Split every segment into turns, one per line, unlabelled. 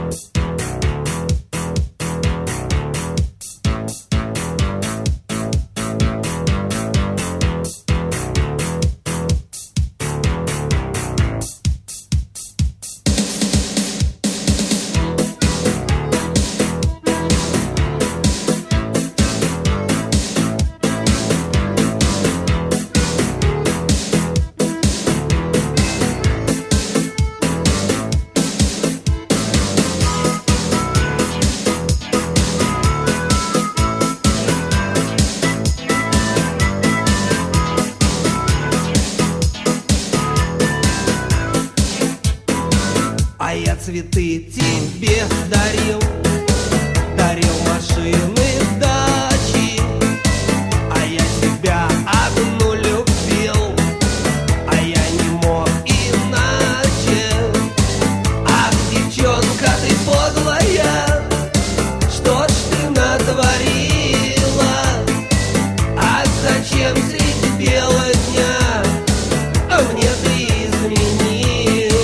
А я цветы тебе дарил, дарил машины, дачи. А я тебя одну любил, а я не мог иначе. Ах, девчонка, ты подлая, что ж ты натворила? Ах, зачем средь бела дня мне ты изменила?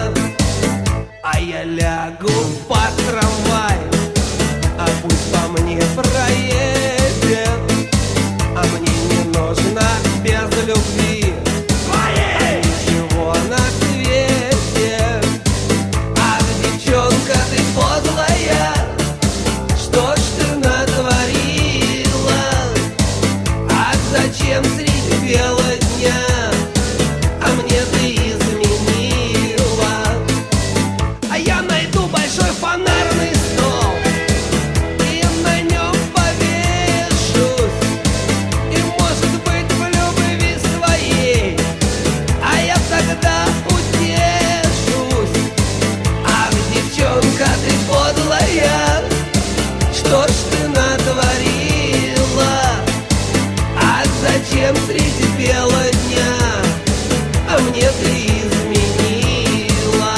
А я лягу под трамвай, а пусть по мне проедет. А мне не нужно без любви ничего на свете. Ах, девчонка, ты подлая, что ж ты натворила? Ах, зачем средь бела дня мне ты изменила? А я найду большой фонарный стол и на нем повешусь, и, может быть, в любви своей а я тогда утешусь. Ах, девчонка, ты подлая, что ж ты натворила? Ах, зачем средь бела дня мне ты изменила?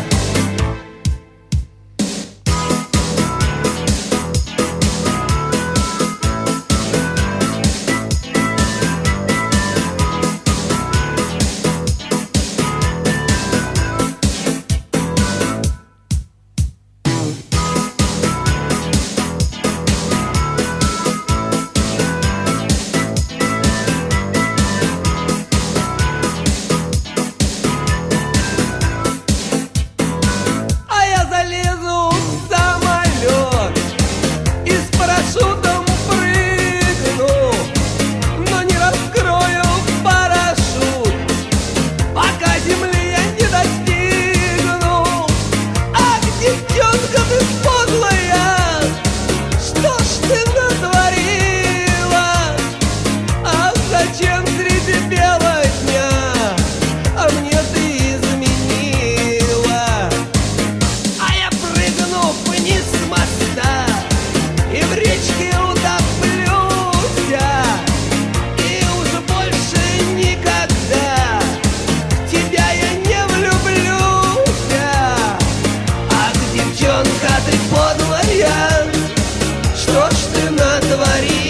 А я залезу в самолет и с парашютом прыгну, но не раскрою парашют, пока земли я не достигну. Ах, девчонка, ты подлая, что ж ты натворила? Ах, зачем среди бела дня мне ты изменила? А я прыгну вниз с моста и в речке утоплюсь, и уже больше никогда в тебя я не влюблюсь. Ах, девчонка, ты подлая, что ж ты натворила?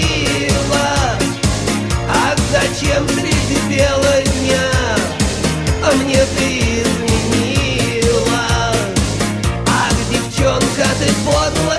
Ах, зачем среди бела дня мне ты изменила? Ах, девчонка, ты подлая,